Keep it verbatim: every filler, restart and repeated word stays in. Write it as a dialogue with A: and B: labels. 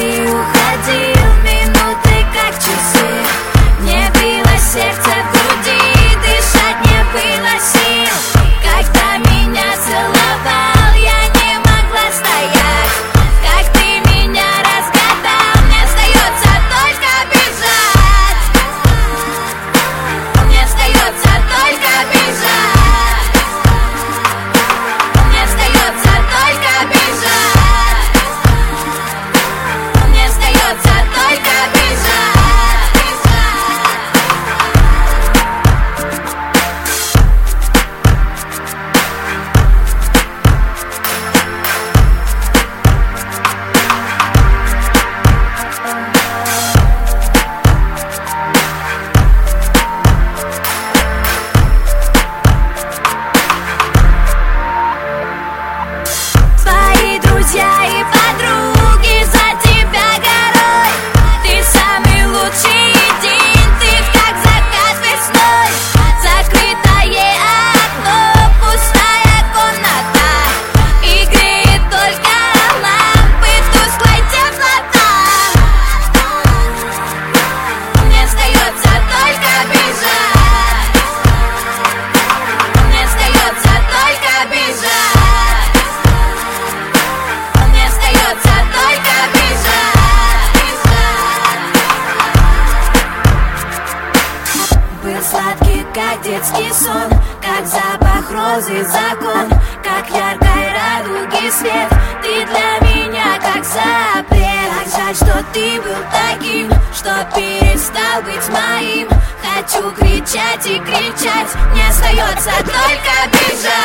A: ты уходил, минуты как часы. Мне билось сердце в груди, дышать не было сил. Когда меня целовал, я не могла стоять. Как ты меня разгадал, мне остается только бежать. Мне остается только бежать. Мне остается только бежать. Мне остается только бежать. Твои друзья и подруги за тебя горой. Ты самый лучший день, ты как закат весной. Закрытое окно, пустая комната, и греет только лампы тусклой теплота. Мне остается только бежать. Мне остается только бежать. Мне остается только бежать. Был сладкий, как детский сон, как запах розы закон, как яркой радуги свет. Ты для меня как запрет. Так жаль, что ты был таким, что перестал быть моим. Хочу кричать и кричать, мне остается только бежать.